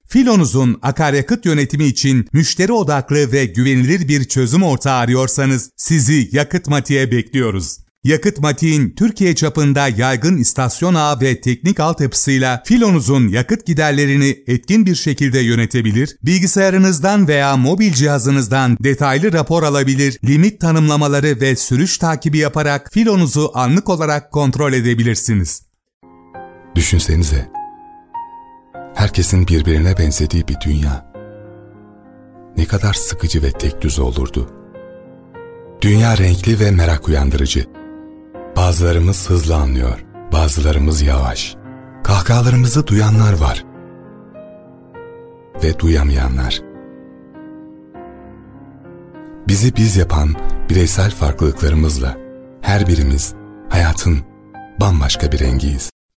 Filonuz'un akaryakıt yönetimi için müşteri odaklı ve güvenilir bir çözüm ortağı arıyorsanız sizi Yakıtmatik'e bekliyoruz. Yakıtmatik'in Türkiye çapında yaygın istasyon ağı ve teknik altyapısıyla Filonuz'un yakıt giderlerini etkin bir şekilde yönetebilir, bilgisayarınızdan veya mobil cihazınızdan detaylı rapor alabilir, limit tanımlamaları ve sürüş takibi yaparak Filonuz'u anlık olarak kontrol edebilirsiniz. Düşünsenize, herkesin birbirine benzediği bir dünya. Ne kadar sıkıcı ve tekdüze olurdu. Dünya renkli ve merak uyandırıcı. Bazılarımız hızlı anlıyor, bazılarımız yavaş. Kahkahalarımızı duyanlar var ve duyamayanlar. Bizi biz yapan bireysel farklılıklarımızla her birimiz hayatın bambaşka bir rengiyiz.